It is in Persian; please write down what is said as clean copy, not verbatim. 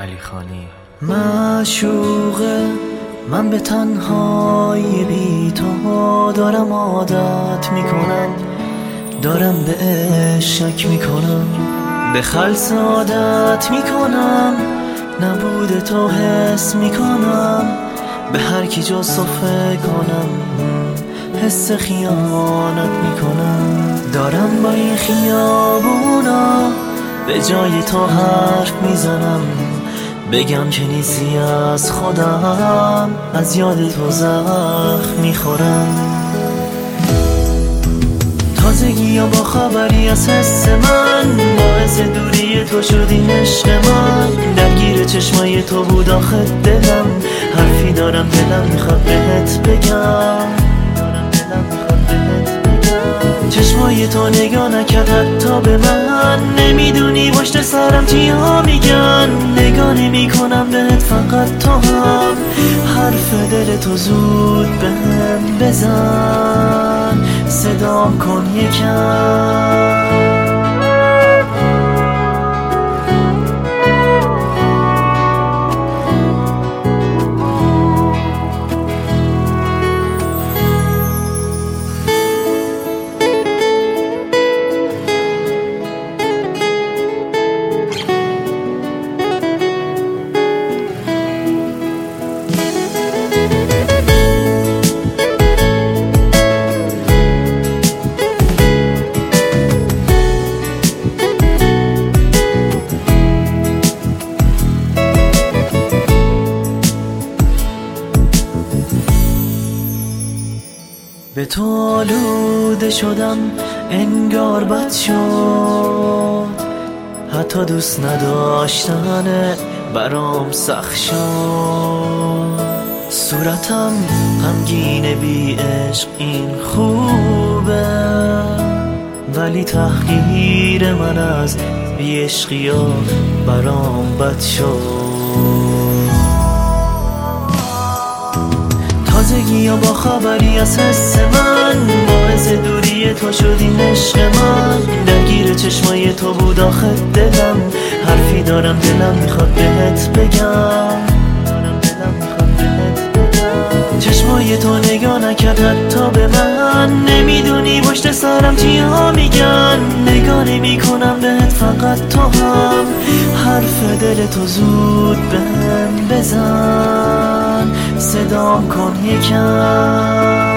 علی خانی. معشوقه من به تنهایی بی تو دارم عادت میکنم، دارم به عشق میکنم، به خلص عادت میکنم، نبود تو حس میکنم، به هر کی جز تو فکر کنم حس خیانت میکنم. دارم با این خیابونا به جای تو حرف میزنم، بگم که نیستی از خودم، از یاد تو زخم میخورم. تازگی یا با خبری از حس من، باعث دوری تو شد این عشق من، درگیر چشمای تو بود آخه دلم، حرفی دارم دلم میخواد بهت بگم، چشمای تو نگاه نکرد حتی به من، نمیدونی پشت سرم چیا میگن، نگاه نمی کنم بهت فقط تو هم، حرف دل تو زود بهم بزن، صدام کن یکم. به تو آلوده شدم انگار بد شد، حتی دوست نداشتن برام سخت شد، صورتم غمگین بی عشق این خوبه، ولی تحقیر من از بی عشقیا برام بد شد. تازگی یا با خبری از حس من، باعث دوری تو شد این عشق من، درگیر چشمای تو بود آخه دلم، حرفی دارم دلم میخواد بهت بگم، چشمای تو نگاه نکرد حتی به من، نمیدونی پشت سرم چیا میگن، نگاه نمی کنم بهت فقط تو هم، حرف دل تو زود بهم بزن، صدام کن یکم.